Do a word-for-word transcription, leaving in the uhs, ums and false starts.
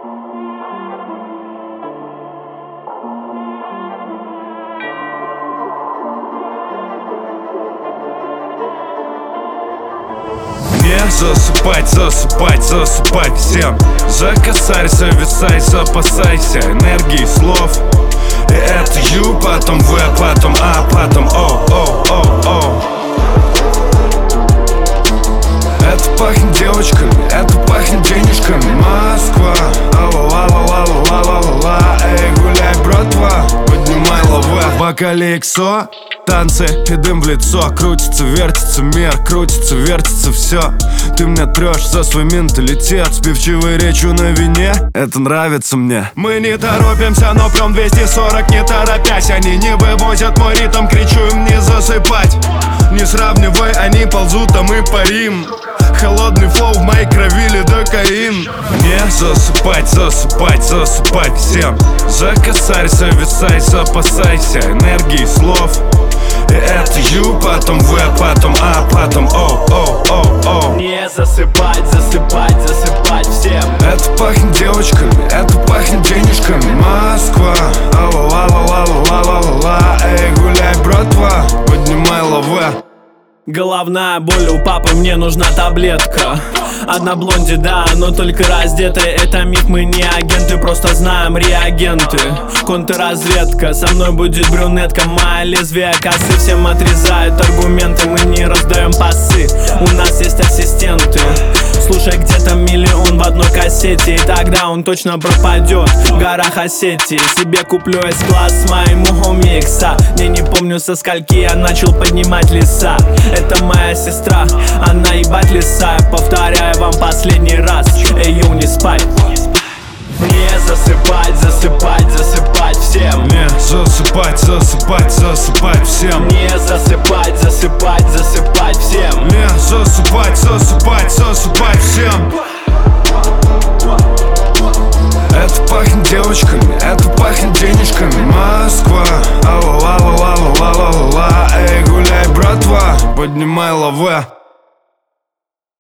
Не засыпать, засыпать, засыпать всем. За косарь зависай, запасайся энергией слов. И это ю, потом в, потом а, потом о, о, о, о. Это пахнет девочками, это пахнет денежками. Москва, ла-ла-ла-ла-ла-ла-ла-ла. Эй, гуляй, братва, поднимай лаве. В бокале иксо, танцы и дым в лицо. Крутится, вертится мир, крутится, вертится все. Ты мне трешь за свой менталитет. Сбивчивой речью на вине, это нравится мне. Мы не торопимся, но прям двести сорок не торопясь. Они не вывозят мой ритм, кричу им не засыпать. Не сравнивай, они ползут, а мы парим. Холодный флоу в моей крови, лидокаин. Не засыпать, засыпать, засыпать всем. За косарь зависай, запасайся энергией слов. И это ю, потом в, потом а, потом о, о, о, о. Не засыпать, засыпать, засыпать всем. Это пахнет девочками, это пахнет денежками. Москва, ла-ла-ла-ла-ла-ла-ла-ла. Эй, гуляй, братва, поднимай лаве. Головная боль у папы, мне нужна таблетка. Одна блонди, да, но только раздетая. Это миф, мы не агенты, просто знаем реагенты. Контрразведка, со мной будет брюнетка. Моя лезвие косы всем отрезают аргументы. Мы не раздаем пасы, у нас есть ассистенты. Слушай, где-то миллион в одной кассете, и тогда он точно пропадет в горах Осетии. Себе куплю S-класс с моим Мухомикса. Я не помню, со скольки я начал поднимать леса. Это моя сестра, она ебать леса. Я повторяю вам последний раз, эй, ю, не спать. Не засыпать, засыпать, засыпать всем. Не засыпать, засыпать, засыпать всем. Не засыпать, засыпать, засыпать всем. Не засыпать, засыпать, засыпать всем. Это пахнет девочками, это пахнет денежками. Москва, ла-ла-ла-ла-ла-ла-ла-ла. Эй, гуляй, братва, поднимай лаве.